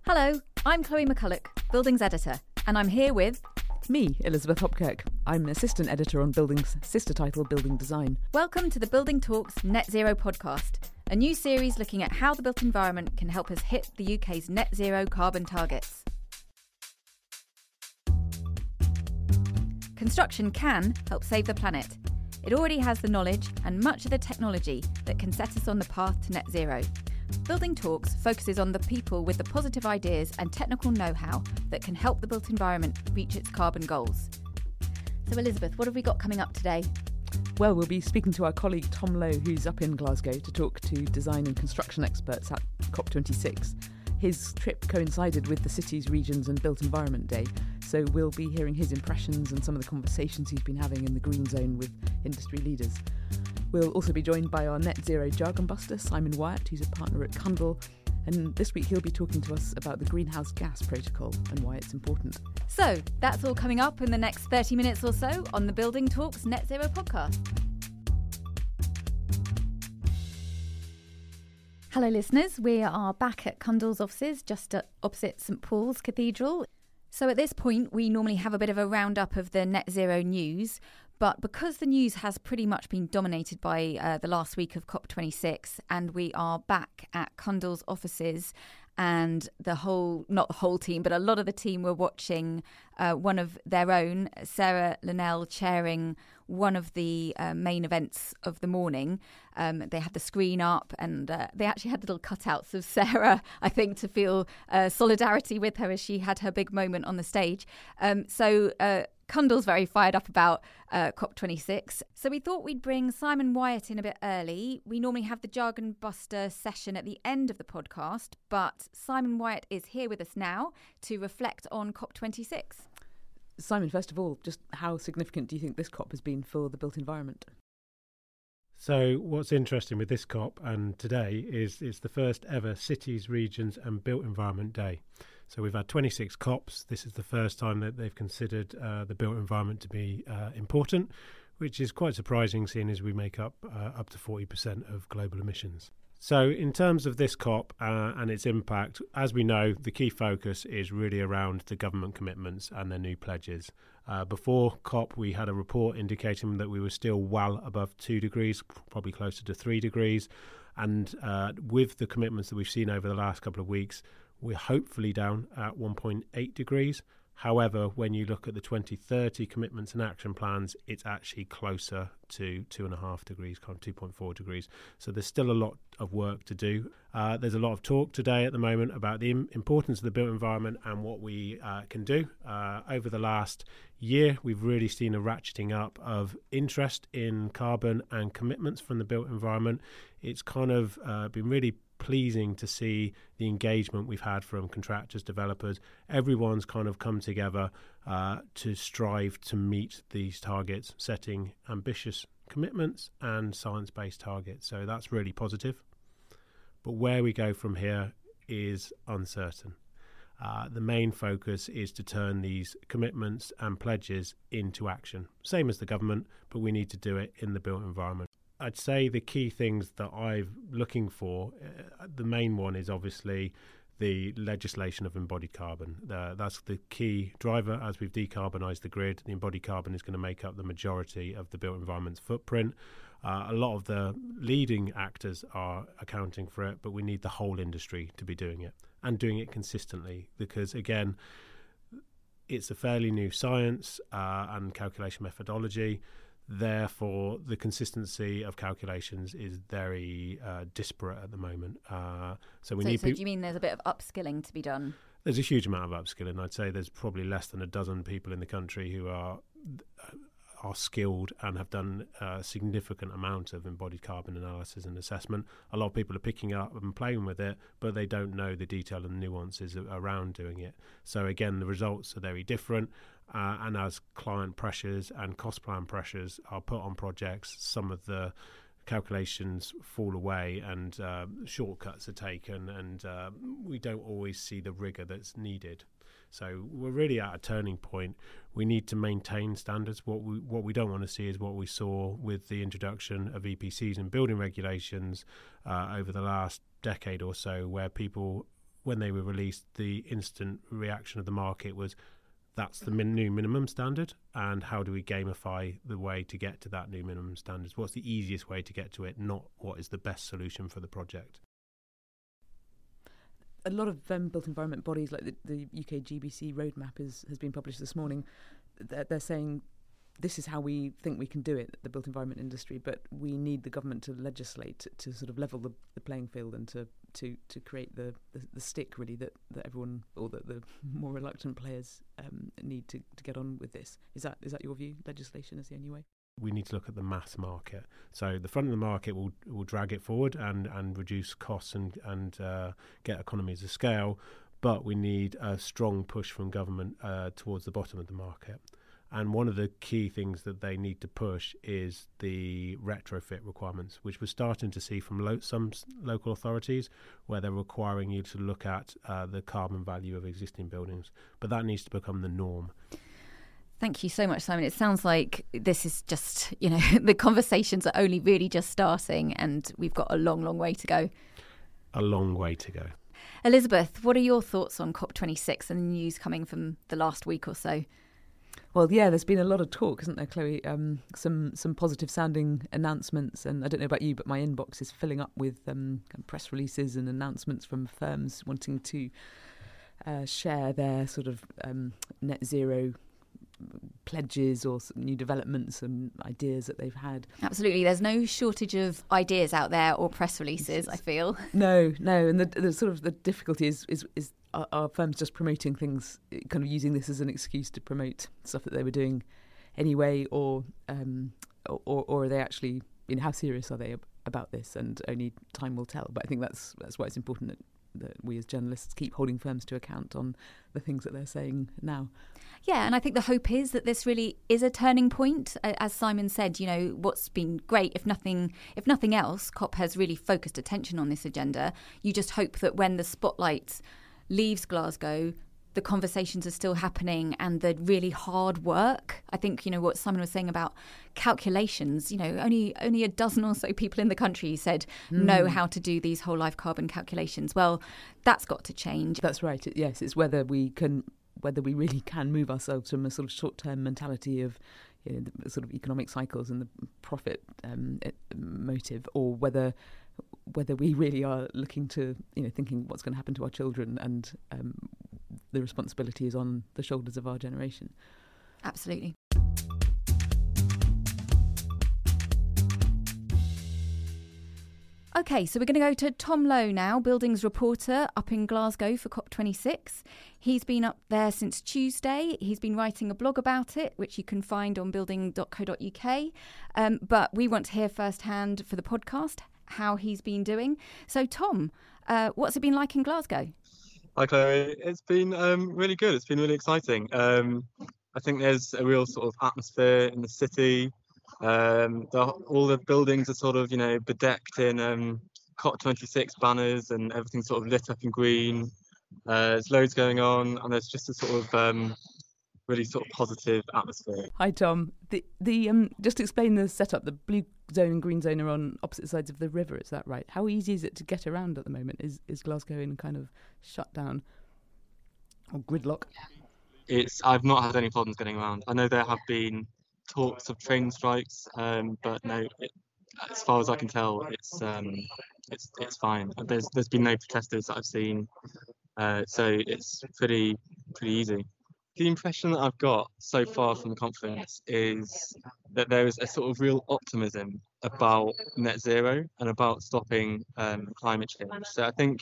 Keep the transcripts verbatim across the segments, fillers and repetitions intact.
Hello, I'm Chloe McCulloch, Buildings Editor, and I'm here with... me, Elizabeth Hopkirk. I'm Assistant Editor on Buildings' sister title, Building Design. Welcome to the Building Talks Net Zero podcast, a new series looking at how the built environment can help us hit the U K's net zero carbon targets. Construction can help save the planet. It already has the knowledge and much of the technology that can set us on the path to net zero. Building Talks focuses on the people with the positive ideas and technical know-how that can help the built environment reach its carbon goals. So Elizabeth, what have we got coming up today? Well, we'll be speaking to our colleague Tom Lowe, who's up in Glasgow, to talk to design and construction experts at COP twenty-six. His trip coincided with the Cities, Regions and Built Environment Day, so we'll be hearing his impressions and some of the conversations he's been having in the Green Zone with industry leaders. We'll also be joined by our net zero jargon buster, Simon Wyatt, who's a partner at Cundall, and this week he'll be talking to us about the greenhouse gas protocol and why it's important. So that's all coming up in the next thirty minutes or so on the Building Talks Net Zero podcast. Hello listeners, we are back at Cundall's offices just at opposite St Paul's Cathedral. So at this point we normally have a bit of a roundup of the net zero news, but because the news has pretty much been dominated by uh, the last week of COP twenty-six and we are back at Cundall's offices and the whole, not the whole team, but a lot of the team were watching uh, one of their own, Sarah Linnell chairing one of the uh, main events of the morning. Um, they had the screen up and uh, they actually had little cutouts of Sarah, I think, to feel uh, solidarity with her as she had her big moment on the stage. Um, so uh, Cundall's very fired up about uh, COP twenty-six. So we thought we'd bring Simon Wyatt in a bit early. We normally have the Jargon Buster session at the end of the podcast, but Simon Wyatt is here with us now to reflect on COP twenty-six. Simon, first of all, just how significant do you think this COP has been for the built environment? So what's interesting with this COP and today is it's the first ever Cities, Regions and Built Environment Day. So we've had twenty-six COPs. This is the first time that they've considered uh, the built environment to be uh, important, which is quite surprising seeing as we make up uh, up to forty percent of global emissions. So in terms of this COP uh, and its impact, as we know, the key focus is really around the government commitments and their new pledges. Uh, before COP, we had a report indicating that we were still well above two degrees, probably closer to three degrees. And uh, with the commitments that we've seen over the last couple of weeks, we're hopefully down at one point eight degrees. However, when you look at the twenty thirty commitments and action plans, it's actually closer to two and a half degrees, kind of two point four degrees. So there's still a lot of work to do. Uh, there's a lot of talk today at the moment about the im- importance of the built environment and what we uh, can do. Uh, over the last year, we've really seen a ratcheting up of interest in carbon and commitments from the built environment. It's kind of uh, been really pleasing to see the engagement we've had from contractors, developers. Everyone's kind of come together uh, to strive to meet these targets, setting ambitious commitments and science-based targets. So that's really positive. But where we go from here is uncertain. Uh, the main focus is to turn these commitments and pledges into action. Same as the government, but we need to do it in the built environment. I'd say the key things that I'm looking for, uh, the main one is obviously the legislation of embodied carbon. Uh, that's the key driver. As we've decarbonised the grid, the embodied carbon is going to make up the majority of the built environment's footprint. Uh, a lot of the leading actors are accounting for it, but we need the whole industry to be doing it and doing it consistently because, again, it's a fairly new science uh, and calculation methodology. Therefore, the consistency of calculations is very uh, disparate at the moment. Uh, so we so, need. So pe- do you mean there's a bit of upskilling to be done? There's a huge amount of upskilling. I'd say there's probably less than a dozen people in the country who are are skilled and have done a significant amount of embodied carbon analysis and assessment. A lot of people are picking up and playing with it, but they don't know the detail and nuances around doing it. So again, the results are very different. Uh, and as client pressures and cost plan pressures are put on projects, some of the calculations fall away and uh, shortcuts are taken, and uh, we don't always see the rigour that's needed. So we're really at a turning point. We need to maintain standards. What we what we don't want to see is what we saw with the introduction of E P Cs and building regulations uh, over the last decade or so, where people when they were released, the instant reaction of the market was, that's the min- new minimum standard, and how do we gamify the way to get to that new minimum standards? What's the easiest way to get to it, not what is the best solution for the project? A lot of um, built environment bodies, like the, the U K G B C roadmap is, has been published this morning. They're, they're saying this is how we think we can do it, the built environment industry, but we need the government to legislate to, to sort of level the, the playing field and to to, to create the, the, the stick, really, that, that everyone, or that the more reluctant players um, need to, to get on with this. Is that is that your view? Legislation is the only way? We need to look at the mass market. So the front of the market will will drag it forward and, and reduce costs and, and uh, get economies of scale, but we need a strong push from government uh, towards the bottom of the market. And one of the key things that they need to push is the retrofit requirements, which we're starting to see from lo- some s- local authorities, where they're requiring you to look at uh, the carbon value of existing buildings. But that needs to become the norm. Thank you so much, Simon. It sounds like this is just, you know, the conversations are only really just starting, and we've got a long, long way to go. A long way to go. Elizabeth, what are your thoughts on COP twenty-six and the news coming from the last week or so? Well, yeah, there's been a lot of talk, isn't there, Chloe? Um, some some positive sounding announcements, and I don't know about you, but my inbox is filling up with um, press releases and announcements from firms wanting to uh, share their sort of um, net zero pledges or new developments and ideas that they've had. Absolutely. There's no shortage of ideas out there or press releases, I feel. No, no. And the, the sort of the difficulty is, is, is are, are firms just promoting things, kind of using this as an excuse to promote stuff that they were doing anyway, or um, or, or are they actually, you know, how serious are they about this? And only time will tell. But I think that's that's why it's important that that we as journalists keep holding firms to account on the things that they're saying now. Yeah, and I think the hope is that this really is a turning point. As Simon said, you know, what's been great, if nothing if nothing else, COP has really focused attention on this agenda. You just hope that when the spotlight leaves Glasgow, the conversations are still happening and the really hard work. I think, you know, what Simon was saying about calculations, you know, only only a dozen or so people in the country said mm. know how to do these whole life carbon calculations. Well, that's got to change. That's right. Yes, it's whether we can, whether we really can move ourselves from a sort of short-term mentality of, you know, the sort of economic cycles and the profit um, motive, or whether whether we really are looking to, you know, thinking what's going to happen to our children, and um, the responsibility is on the shoulders of our generation. Absolutely. OK, so we're going to go to Tom Lowe now, buildings reporter up in Glasgow for COP twenty-six. He's been up there since Tuesday. He's been writing a blog about it, which you can find on building dot co dot uk. Um, but we want to hear firsthand for the podcast how he's been doing. So, Tom, uh, what's it been like in Glasgow? Hi, Chloe. It's been um, really good. It's been really exciting. Um, I think there's a real sort of atmosphere in the city. Um, the, all the buildings are sort of, you know, bedecked in um, COP twenty-six banners, and everything's sort of lit up in green. Uh, there's loads going on, and there's just a sort of um, really sort of positive atmosphere. Hi, Tom. The the um, just explain the setup. The blue zone and green zone are on opposite sides of the river. Is that right? How easy is it to get around at the moment? Is is Glasgow in kind of shutdown or gridlock? It's I've not had any problems getting around. I know there have been talks of train strikes, um, but no, it, as far as I can tell, it's um, it's it's fine. There's there's been no protesters that I've seen, uh, so it's pretty pretty easy. The impression that I've got so far from the conference is that there is a sort of real optimism about net zero and about stopping um, climate change. So I think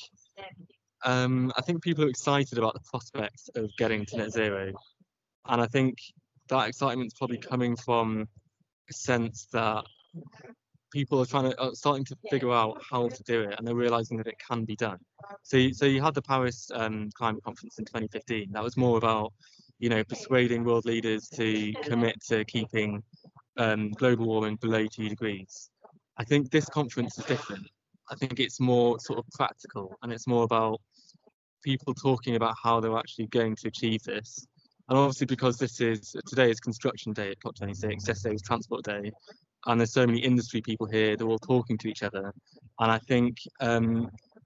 um, I think people are excited about the prospects of getting to net zero, and I think that excitement's probably coming from a sense that people are trying to are starting to figure out how to do it, and they're realizing that it can be done. So, you, so you had the Paris um, climate conference in twenty fifteen. That was more about, you know, persuading world leaders to commit to keeping um, global warming below two degrees. I think this conference is different. I think it's more sort of practical, and it's more about people talking about how they're actually going to achieve this. And obviously, because this is today is construction day at COP twenty-six, yesterday was transport day, and there's so many industry people here, they're all talking to each other. And I think um,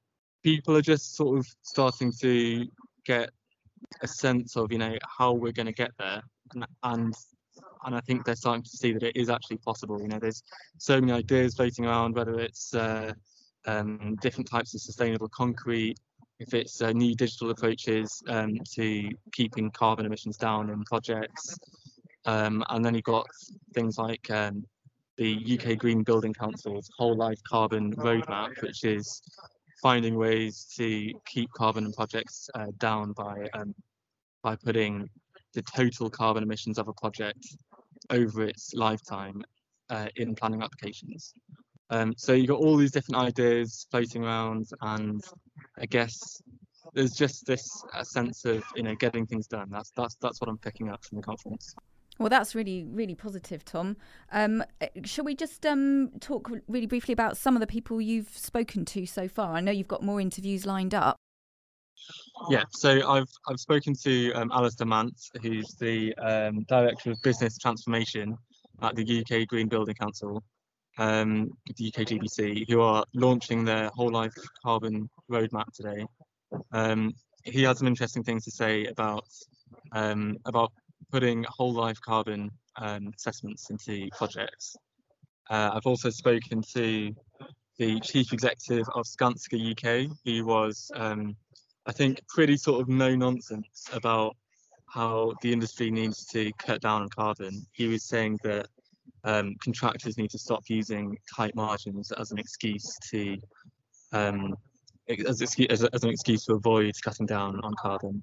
people are just sort of starting to get a sense of, you know, how we're going to get there, and, and and I think they're starting to see that it is actually possible. You know, there's so many ideas floating around, whether it's uh, um, different types of sustainable concrete, if it's uh, new digital approaches um, to keeping carbon emissions down in projects, um, and then you've got things like um, the U K Green Building Council's Whole Life Carbon Roadmap, which is finding ways to keep carbon in projects uh, down by um, by putting the total carbon emissions of a project over its lifetime uh, in planning applications. Um, so you've got all these different ideas floating around, and I guess there's just this uh, sense of, you know, getting things done. That's that's that's what I'm picking up from the conference. Well, that's really, really positive, Tom. Um, shall we just um, talk really briefly about some of the people you've spoken to so far? I know you've got more interviews lined up. Yeah, so I've I've spoken to um, Alistair Mance, who's the um, Director of Business Transformation at the U K Green Building Council, um, the U K G B C, who are launching their Whole Life Carbon Roadmap today. Um, he had some interesting things to say about um, about putting whole life carbon um, assessments into projects. Uh, I've also spoken to the Chief Executive of Skanska U K, who was, um, I think, pretty sort of no-nonsense about how the industry needs to cut down on carbon. He was saying that um, contractors need to stop using tight margins as an excuse to um, as, as, as an excuse to avoid cutting down on carbon.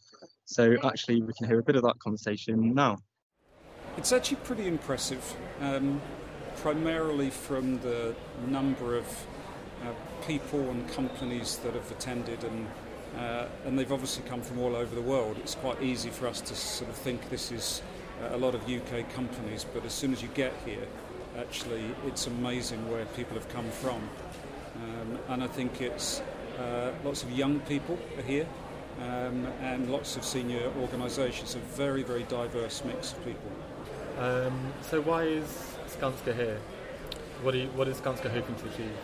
So actually, we can hear a bit of that conversation now. It's actually pretty impressive, um, primarily from the number of uh, people and companies that have attended, and uh, and they've obviously come from all over the world. It's quite easy for us to sort of think this is uh, a lot of U K companies, but as soon as you get here, actually, it's amazing where people have come from. Um, and I think it's uh, lots of young people are here. Um, and lots of senior organisations, a very, very diverse mix of people. Um, so why is Skanska here? What, do you, what is Skanska hoping to achieve?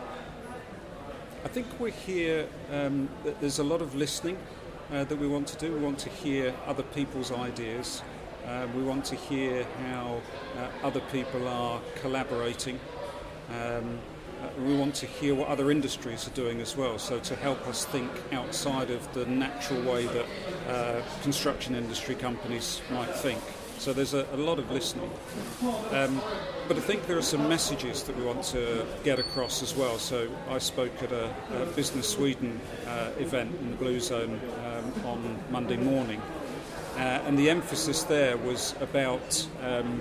I think we're here, um, there's a lot of listening uh, that we want to do. We want to hear other people's ideas. Uh, we want to hear how uh, other people are collaborating. Um, We want to hear what other industries are doing as well, so to help us think outside of the natural way that uh, construction industry companies might think. So there's a, a lot of listening. Um, but I think there are some messages that we want to get across as well. So I spoke at a, a Business Sweden uh, event in the Blue Zone um, on Monday morning, uh, and the emphasis there was about um,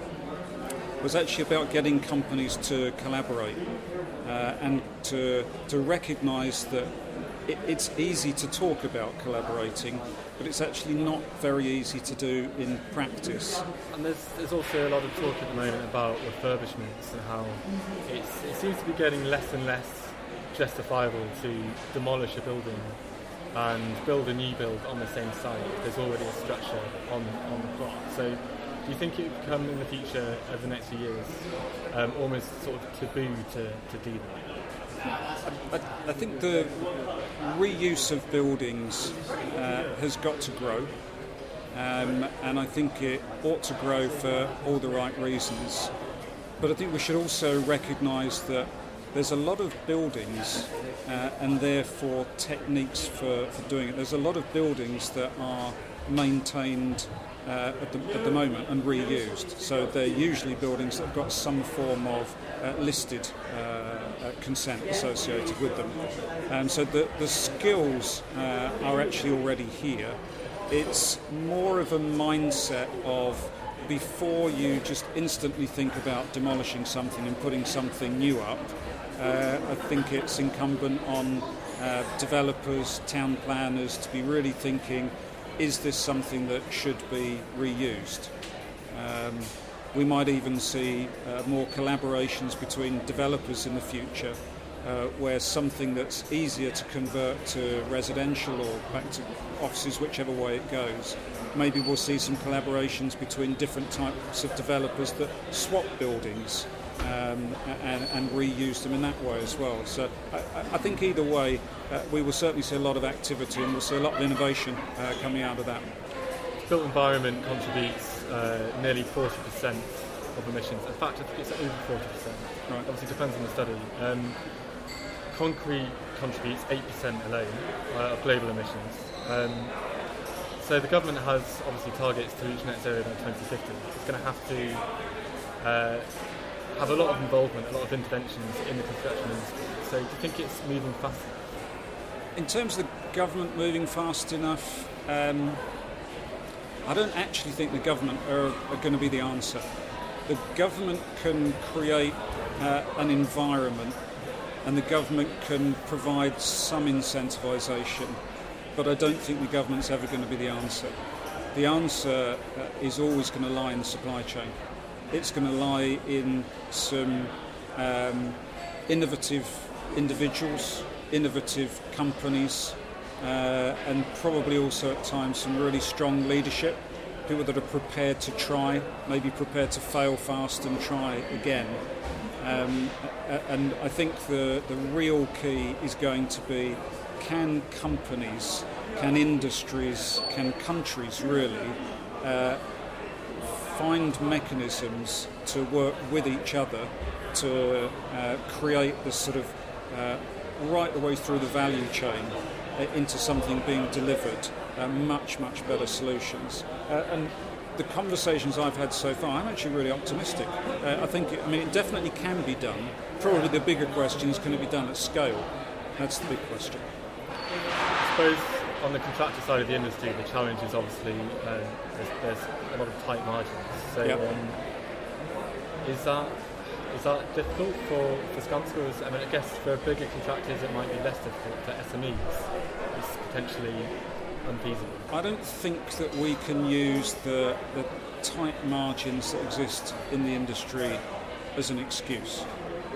was actually about getting companies to collaborate. Uh, and to to recognise that it, it's easy to talk about collaborating, but it's actually not very easy to do in practice. And there's, there's also a lot of talk at the moment about refurbishments and how it's, it seems to be getting less and less justifiable to demolish a building and build a new build on the same site if there's already a structure on, on the plot. So do you think it would become in the future, over the next few years, um, almost sort of taboo to, to do that? I, I think the reuse of buildings uh, has got to grow, um, and I think it ought to grow for all the right reasons. But I think we should also recognise that there's a lot of buildings uh, and therefore techniques for, for doing it. There's a lot of buildings that are maintained Uh, at, the, at the moment and reused. So they're usually buildings that have got some form of uh, listed uh, uh, consent associated with them. And so the, the skills uh, are actually already here. It's more of a mindset of, before you just instantly think about demolishing something and putting something new up, uh, I think it's incumbent on uh, developers, town planners to be really thinking, is this something that should be reused? Um, we might even see uh, more collaborations between developers in the future, uh, where something that's easier to convert to residential or back to offices, whichever way it goes. Maybe we'll see some collaborations between different types of developers that swap buildings um, and, and reuse them in that way as well. So I, I think either way, uh, we will certainly see a lot of activity and we'll see a lot of innovation uh, coming out of that. Built environment contributes uh, nearly forty percent of emissions. In fact, I think it's over forty percent. Right. Obviously, it depends on the study. Um, concrete contributes eight percent alone uh, of global emissions. Um, so the government has obviously targets to reach net zero by twenty fifty. It's going to have to uh, have a lot of involvement, a lot of interventions in the construction industry. So do you think it's moving fast enough? In terms of the government moving fast enough, um, I don't actually think the government are, are going to be the answer. The government can create uh, an environment and the government can provide some incentivisation, but I don't think the government's ever going to be the answer. The answer uh, is always going to lie in the supply chain. It's going to lie in some um, innovative individuals, innovative companies, uh, and probably also at times some really strong leadership, people that are prepared to try, maybe prepared to fail fast and try again. Um, and I think the, the real key is going to be, can companies, can industries, can countries really uh, find mechanisms to work with each other to uh, create this sort of uh, right the way through the value chain uh, into something being delivered, uh, much, much better solutions. Uh, and the conversations I've had so far, I'm actually really optimistic. Uh, I think, it, I mean, it definitely can be done. Probably the bigger question is, can it be done at scale? That's the big question. I suppose on the contractor side of the industry, the challenge is obviously uh, there's, there's a lot of tight margins. So yep. um, is that is that difficult for, for Skanska? I mean, I guess for bigger contractors it might be less difficult. For S M Es, it's potentially unfeasible. I don't think that we can use the, the tight margins that exist in the industry as an excuse.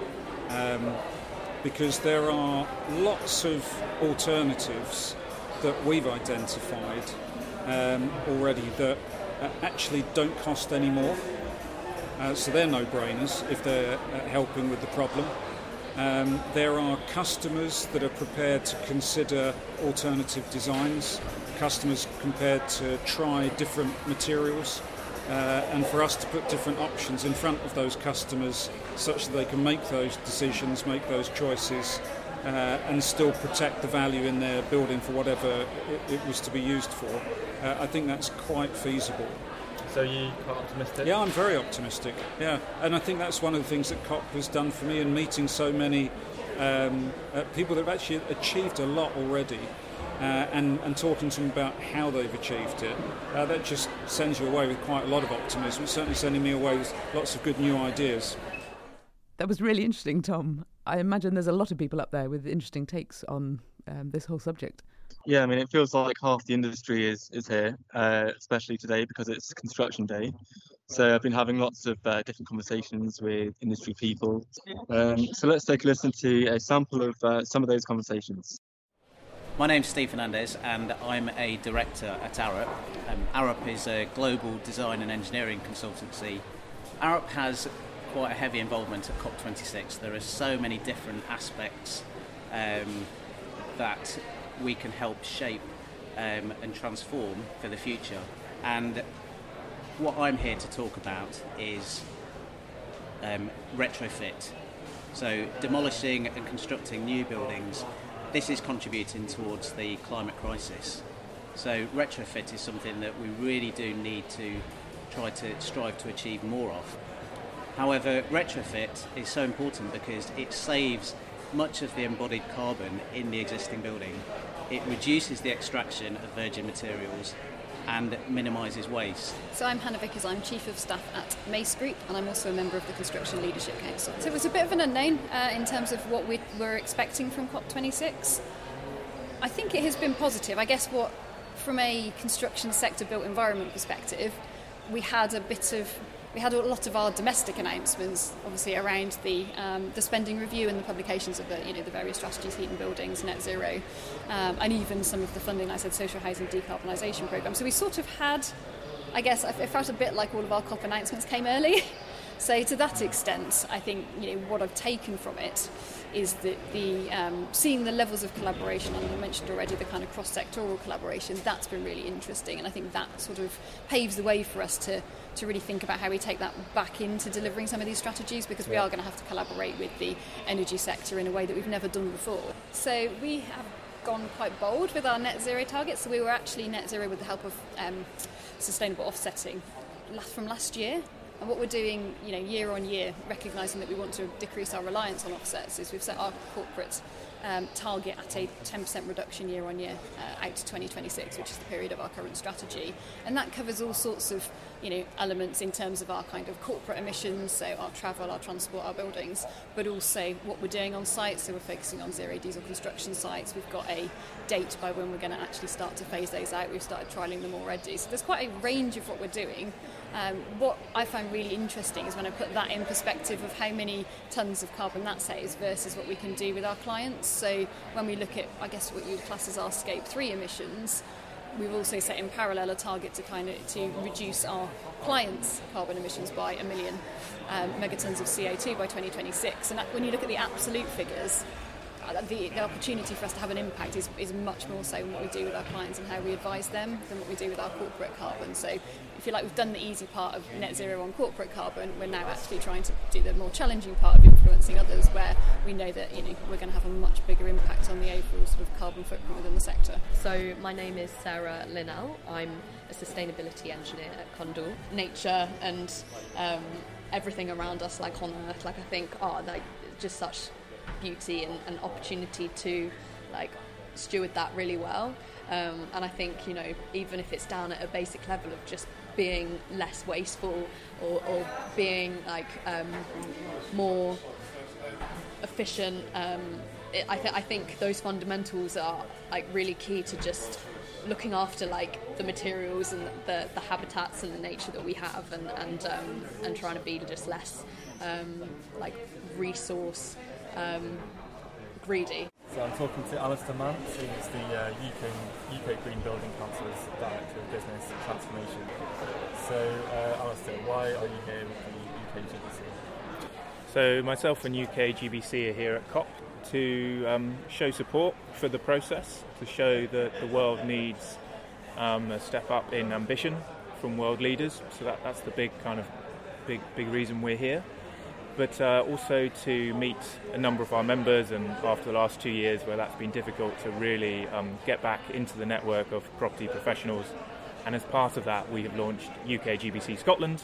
Um, because there are lots of alternatives that we've identified um, already that uh, actually don't cost any more. Uh, so they're no-brainers if they're uh, helping with the problem. Um, there are customers that are prepared to consider alternative designs, customers prepared to try different materials, uh, and for us to put different options in front of those customers such that they can make those decisions, make those choices, uh, and still protect the value in their building for whatever it, it was to be used for. Uh, I think that's quite feasible. So you quite optimistic? Yeah, I'm very optimistic. Yeah, and I think that's one of the things that C O P has done for me in meeting so many um, uh, people that have actually achieved a lot already, uh, and, and talking to them about how they've achieved it. Uh, that just sends you away with quite a lot of optimism. It's certainly sending me away with lots of good new ideas. That was really interesting, Tom. I imagine there's a lot of people up there with interesting takes on um, this whole subject. Yeah, I mean, it feels like half the industry is, is here, uh, especially today because it's construction day. So I've been having lots of uh, different conversations with industry people. Um, so let's take a listen to a sample of uh, some of those conversations. My name's Steve Fernandez and I'm a director at Arup. Um, Arup is a global design and engineering consultancy. Arup has quite a heavy involvement at COP twenty-six. There are so many different aspects um, that we can help shape um, and transform for the future. And what I'm here to talk about is um, retrofit. So demolishing and constructing new buildings, this is contributing towards the climate crisis. So retrofit is something that we really do need to try to strive to achieve more of. However, retrofit is so important because it saves much of the embodied carbon in the existing building. It reduces the extraction of virgin materials and minimises waste. So I'm Hannah Vickers, I'm Chief of Staff at Mace Group and I'm also a member of the Construction Leadership Council. So it was a bit of an unknown uh, in terms of what we were expecting from COP twenty-six. I think it has been positive. I guess what, from a construction sector built environment perspective, we had a bit of We had a lot of our domestic announcements, obviously around the um, the spending review and the publications of the you know the various strategies, heating buildings, net zero, um, and even some of the funding. Like I said, social housing decarbonisation programme. So we sort of had, I guess, it felt a bit like all of our COP announcements came early, So to that extent, I think, you know, what I've taken from it is that the um, seeing the levels of collaboration, and I mentioned already the kind of cross-sectoral collaboration, that's been really interesting, and I think that sort of paves the way for us to to really think about how we take that back into delivering some of these strategies, because we are going to have to collaborate with the energy sector in a way that we've never done before. So we have gone quite bold with our net zero targets. So we were actually net zero with the help of um, sustainable offsetting from last year. And what we're doing, you know, year on year, recognising that we want to decrease our reliance on offsets, is we've set our corporate um, target at a ten percent reduction year on year uh, out to twenty twenty-six, which is the period of our current strategy. And that covers all sorts of, you know, elements in terms of our kind of corporate emissions, so our travel, our transport, our buildings, but also what we're doing on site. So we're focusing on zero diesel construction sites. We've got a date by when we're going to actually start to phase those out. We've started trialling them already. So there's quite a range of what we're doing. Um, what I find really interesting is when I put that in perspective of how many tonnes of carbon that saves versus what we can do with our clients. So when we look at, I guess, what you would class as our scope three emissions, we've also set in parallel a target to kind of to reduce our clients' carbon emissions by a million um, megatons of C O two by twenty twenty-six. And that, when you look at the absolute figures, The, the opportunity for us to have an impact is, is much more so in what we do with our clients and how we advise them than what we do with our corporate carbon. So if you like, we've done the easy part of net zero on corporate carbon. We're now actually trying to do the more challenging part of influencing others, where we know that, you know, we're going to have a much bigger impact on the overall sort of carbon footprint within the sector. So my name is Sarah Linnell. I'm a sustainability engineer at Condor. Nature and um, everything around us, like on Earth, like I think, are like just such beauty and, and opportunity to like steward that really well, um, and I think, you know, even if it's down at a basic level of just being less wasteful or, or being like um, more efficient, um, it, I, th- I think those fundamentals are like really key to just looking after like the materials and the, the habitats and the nature that we have, and and, um, and trying to be just less um, like resource Um, greedy. So I'm talking to Alistair Mance, who's the uh, U K U K Green Building Council's Director of Business Transformation. So, uh, Alistair, why are you here with the U K G B C? So myself and U K G B C are here at COP to um, show support for the process, to show that the world needs um, a step up in ambition from world leaders. So that, that's the big kind of big big reason we're here. But uh, also to meet a number of our members, and after the last two years where that's been difficult, to really um, get back into the network of property professionals. And as part of that, we have launched U K G B C Scotland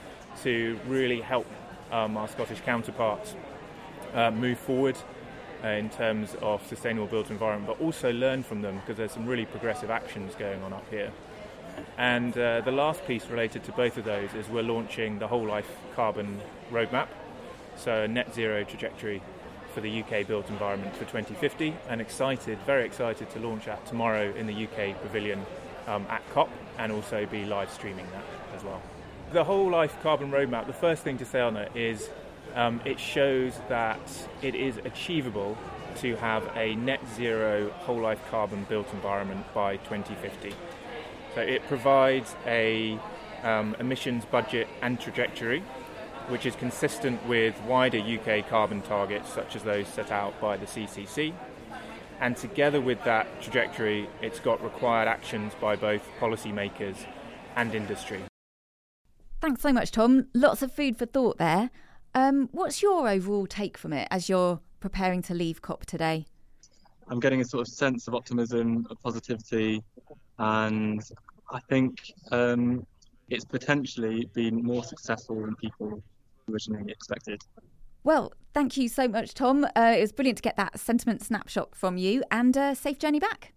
to really help um, our Scottish counterparts uh, move forward uh, in terms of sustainable built environment, but also learn from them, because there's some really progressive actions going on up here. And uh, the last piece related to both of those is we're launching the whole life carbon roadmap. So a net zero trajectory for the U K built environment for twenty fifty, and excited, very excited to launch that tomorrow in the U K Pavilion um, at COP, and also be live streaming that as well. The whole life carbon roadmap, the first thing to say on it is um, it shows that it is achievable to have a net zero whole life carbon built environment by twenty fifty. So it provides a um, emissions budget and trajectory, which is consistent with wider U K carbon targets, such as those set out by the C C C. And together with that trajectory, it's got required actions by both policymakers and industry. Thanks so much, Tom. Lots of food for thought there. Um, what's your overall take from it as you're preparing to leave COP today? I'm getting a sort of sense of optimism, of positivity, and I think um, it's potentially been more successful than people originally expected. Well, thank you so much, Tom. Uh, it was brilliant to get that sentiment snapshot from you, and uh, safe journey back.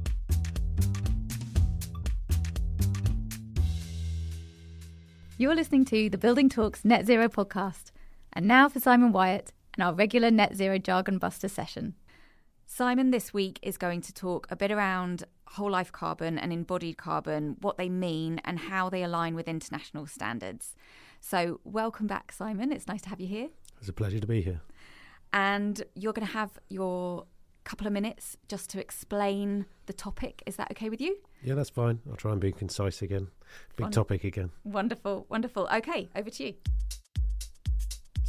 You're listening to the Building Talks Net Zero podcast. And now for Simon Wyatt and our regular Net Zero Jargon Buster session. Simon this week is going to talk a bit around whole life carbon and embodied carbon, what they mean and how they align with international standards. So welcome back, Simon. It's nice to have you here. It's a pleasure to be here. And you're going to have your couple of minutes just to explain the topic. Is that okay with you? Yeah, that's fine. I'll try and be concise again. Big Fun. topic again. Wonderful, wonderful. Okay, over to you.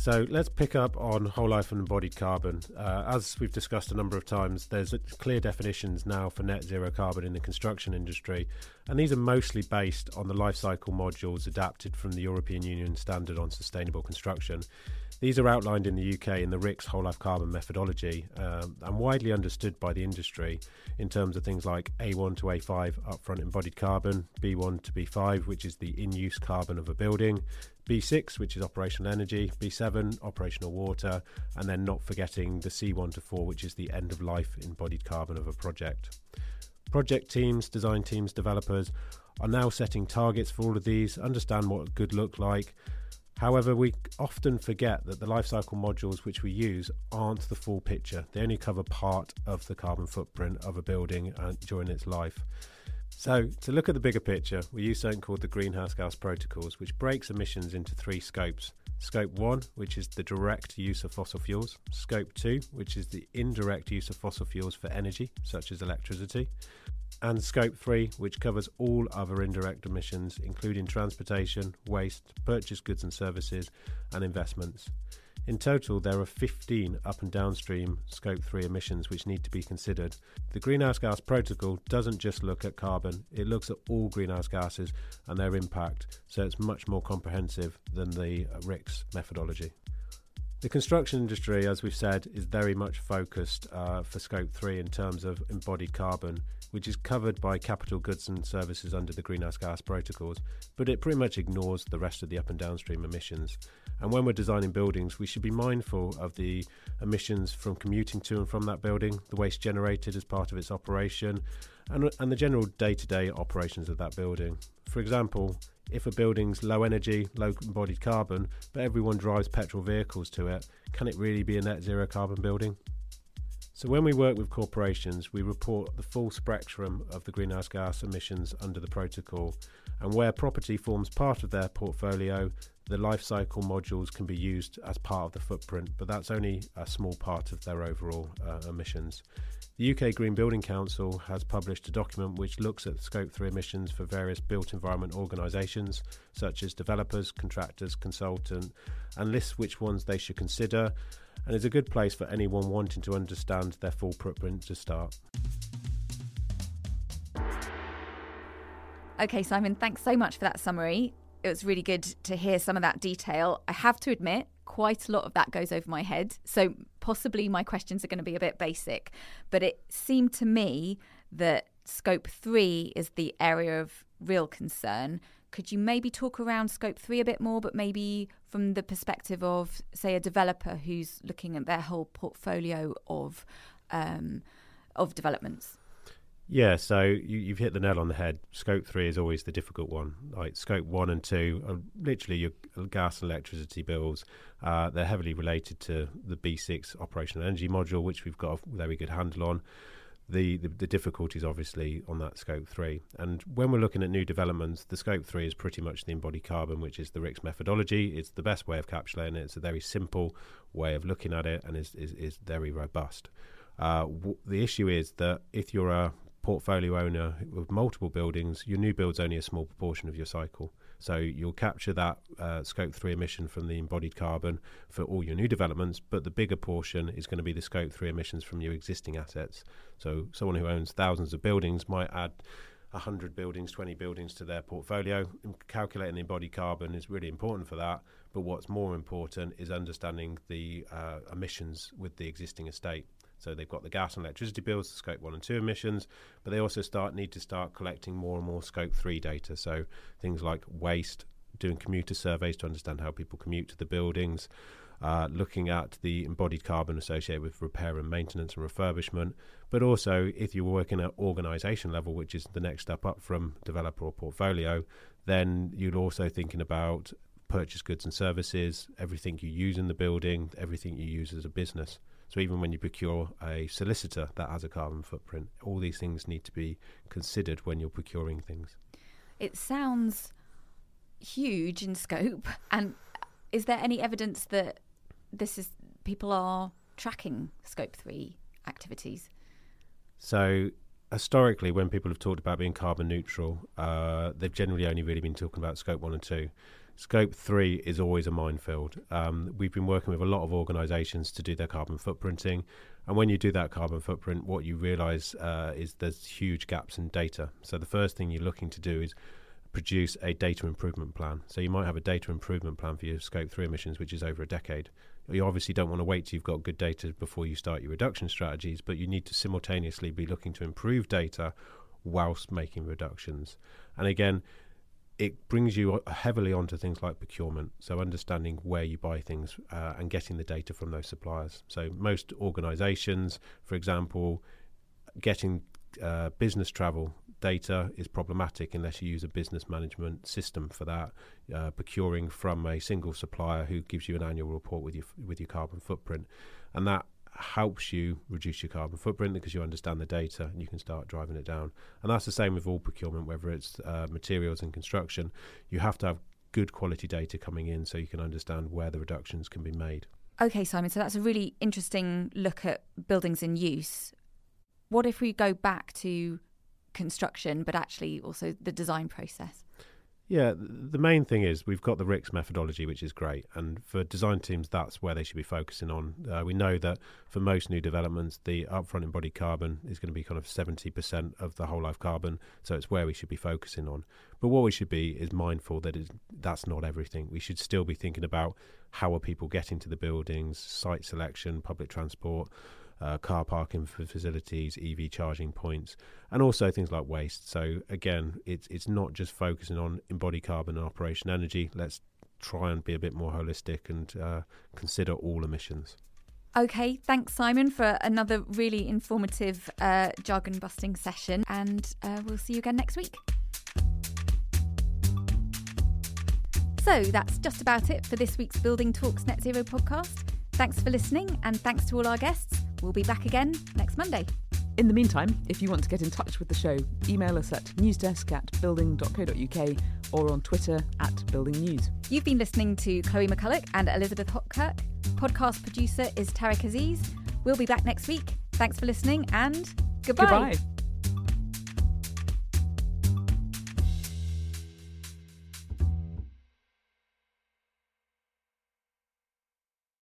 So let's pick up on whole life and embodied carbon. Uh, as we've discussed a number of times, there's a clear definitions now for net zero carbon in the construction industry, and these are mostly based on the life cycle modules adapted from the European Union Standard on Sustainable Construction. These are outlined in the U K in the R I C S whole life carbon methodology um, and widely understood by the industry in terms of things like A one to A five upfront embodied carbon, B one to B five, which is the in-use carbon of a building, B six, which is operational energy, B seven, operational water, and then not forgetting the C one to four, which is the end-of-life embodied carbon of a project. Project teams, design teams, developers are now setting targets for all of these, understand what good look like. However, we often forget that the life cycle modules which we use aren't the full picture. They only cover part of the carbon footprint of a building uh, during its life. So, to look at the bigger picture, we use something called the greenhouse gas protocols, which breaks emissions into three scopes. Scope one, which is the direct use of fossil fuels. Scope two, which is the indirect use of fossil fuels for energy, such as electricity. And Scope three, which covers all other indirect emissions, including transportation, waste, purchased goods and services, and investments. In total, there are fifteen up and downstream Scope three emissions which need to be considered. The Greenhouse Gas Protocol doesn't just look at carbon, it looks at all greenhouse gases and their impact, so it's much more comprehensive than the R I C S methodology. The construction industry, as we've said, is very much focused uh, for Scope three in terms of embodied carbon, which is covered by capital goods and services under the Greenhouse Gas Protocols, but it pretty much ignores the rest of the up and downstream emissions. And when we're designing buildings, we should be mindful of the emissions from commuting to and from that building, the waste generated as part of its operation, and, and the general day-to-day operations of that building. For example, if a building's low energy, low embodied carbon, but everyone drives petrol vehicles to it, can it really be a net zero carbon building? So when we work with corporations, we report the full spectrum of the greenhouse gas emissions under the protocol, and where property forms part of their portfolio, the life cycle modules can be used as part of the footprint, but that's only a small part of their overall uh, emissions. The U K Green Building Council has published a document which looks at Scope three emissions for various built environment organisations, such as developers, contractors, consultants, and lists which ones they should consider, and is a good place for anyone wanting to understand their full footprint to start. Okay, Simon, thanks so much for that summary. It was really good to hear some of that detail. I have to admit, quite a lot of that goes over my head, so possibly my questions are going to be a bit basic, but it seemed to me that Scope three is the area of real concern. Could you maybe talk around Scope three a bit more, but maybe from the perspective of, say, a developer who's looking at their whole portfolio of um, of developments? Yeah, so you, you've hit the nail on the head. Scope three is always the difficult one. Like Scope one and two are literally your gas and electricity bills. Uh, they're heavily related to the B six operational energy module, which we've got a very good handle on. The, the, the difficulties, obviously, on that Scope three. And when we're looking at new developments, the Scope three is pretty much the embodied carbon, which is the R I C S methodology. It's the best way of calculating it. It's a very simple way of looking at it and is, is, is very robust. Uh, w- the issue is that if you're a portfolio owner with multiple buildings, your new build's only a small proportion of your cycle. So you'll capture that uh, Scope three emission from the embodied carbon for all your new developments, but the bigger portion is going to be the Scope three emissions from your existing assets. So someone who owns thousands of buildings might add one hundred buildings, twenty buildings to their portfolio. And calculating the embodied carbon is really important for that, but what's more important is understanding the uh, emissions with the existing estate. So they've got the gas and electricity bills, the Scope one and two emissions, but they also start need to start collecting more and more Scope three data. So things like waste, doing commuter surveys to understand how people commute to the buildings, uh, looking at the embodied carbon associated with repair and maintenance and refurbishment, but also if you're working at organisation level, which is the next step up from developer or portfolio, then you're also thinking about purchase goods and services, everything you use in the building, everything you use as a business. So even when you procure a solicitor that has a carbon footprint, all these things need to be considered when you're procuring things. It sounds huge in scope. And is there any evidence that this is people are tracking Scope three activities? So historically, when people have talked about being carbon neutral, uh, they've generally only really been talking about scope one and two. Scope three is always a minefield. Um, we've been working with a lot of organisations to do their carbon footprinting. And when you do that carbon footprint, what you realise uh, is there's huge gaps in data. So the first thing you're looking to do is produce a data improvement plan. So you might have a data improvement plan for your scope three emissions, which is over a decade. You obviously don't want to wait till you've got good data before you start your reduction strategies, but you need to simultaneously be looking to improve data whilst making reductions. And again, it brings you heavily onto things like procurement, so understanding where you buy things uh, and getting the data from those suppliers. So most organisations, for example, getting uh, business travel data is problematic unless you use a business management system for that, uh, procuring from a single supplier who gives you an annual report with your with your carbon footprint. And that helps you reduce your carbon footprint because you understand the data and you can start driving it down. And that's the same with all procurement, whether it's uh, materials and construction. You have to have good quality data coming in so you can understand where the reductions can be made. Okay, Simon, so that's a really interesting look at buildings in use. What if we go back to construction, but actually also the design process? Yeah, the main thing is we've got the R I C S methodology, which is great. And for design teams, that's where they should be focusing on. Uh, we know that for most new developments, the upfront embodied carbon is going to be kind of seventy percent of the whole life carbon. So it's where we should be focusing on. But what we should be is mindful that it's, that's not everything. We should still be thinking about how are people getting to the buildings, site selection, public transport, Uh, car parking for facilities, E V charging points, and also things like waste. So again, it's it's not just focusing on embodied carbon and operation energy. Let's try and be a bit more holistic and uh, consider all emissions. Okay, thanks Simon for another really informative uh, jargon busting session, and uh, we'll see you again next week. So that's just about it for this week's Building Talks Net Zero podcast. Thanks for listening, and thanks to all our guests. We'll be back again next Monday. In the meantime, if you want to get in touch with the show, email us at newsdesk at building dot co dot uk or on Twitter at building news. You've been listening to Chloe McCulloch and Elizabeth Hopkirk. Podcast producer is Tarek Aziz. We'll be back next week. Thanks for listening, and goodbye. Goodbye.